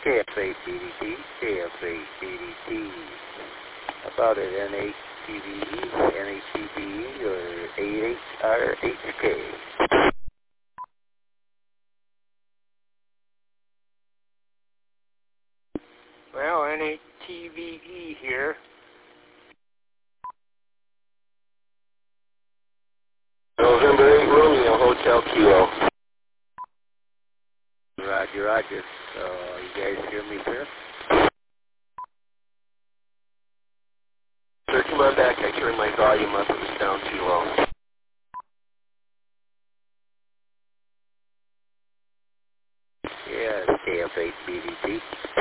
KF8DDT, KF8DDT. About it, N8TVE, N8TVE, or 88RHK. Well, N8TVE here. November 8 Romeo, Hotel Kilo. Roger, roger. So, you guys hear me, sir? Sir, come on back. I turned my volume up. It was down too low. Yeah, KF8DDT.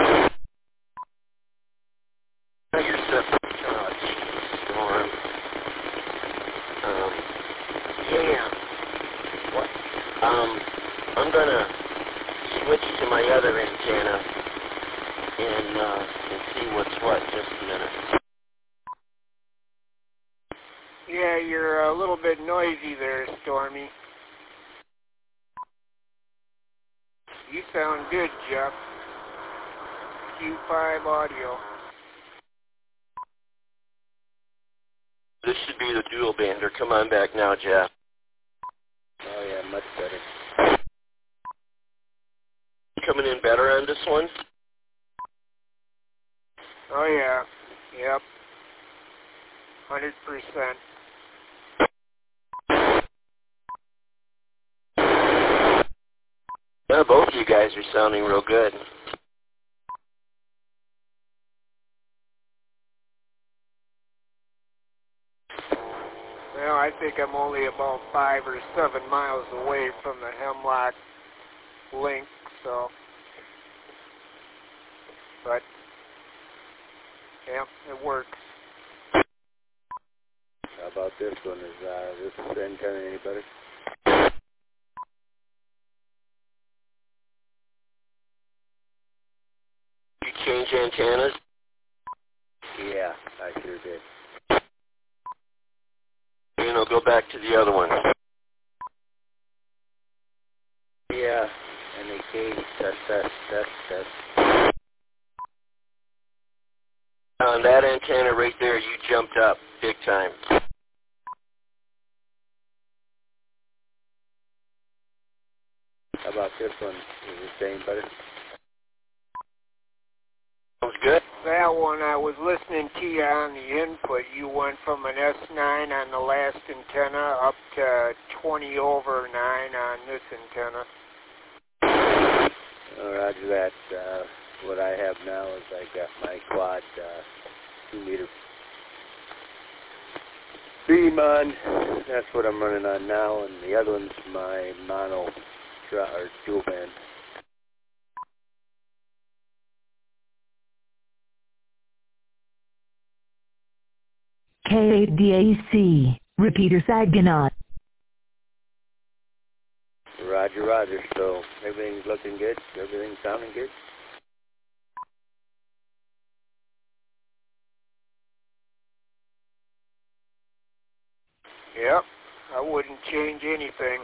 You're set. Oh, Jesus, Storm. Yeah. What? I'm gonna switch to my other antenna and see what's what. Just a minute. Yeah, you're a little bit noisy there, Stormy. You sound good, Jeff. Q5 audio. This should be the dual bander. Come on back now, Jeff. Oh, yeah, much better. Coming in better on this one? Oh, yeah. Yep. 100%. Yeah, both of you guys are sounding real good. Well, I think I'm only about 5 or 7 miles away from the Hemlock link, so. But, yeah, it works. How about this one? Is this antenna any better? You change antennas? Yeah, I sure did. You know, go back to the other one. Yeah, NAK, test. On that antenna right there, you jumped up big time. How about this one? Is the same better? Sounds good. That one, I was listening to you on the input. You went from an S9 on the last antenna up to 20 over 9 on this antenna. Oh, roger that. What I have now is I got my quad 2-meter beam on. That's what I'm running on now, and the other one's my mono or dual band. K8DAC, repeater Saginaw. Roger, roger. So everything's looking good? Everything's sounding good? Yep, I wouldn't change anything.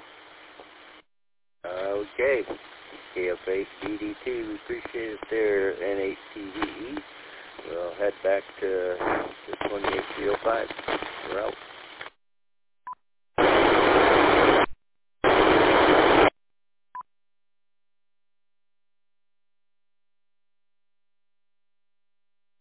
Okay. KF8DDT, we appreciate it there, N8TVE. We'll head back to the 28305. We're out.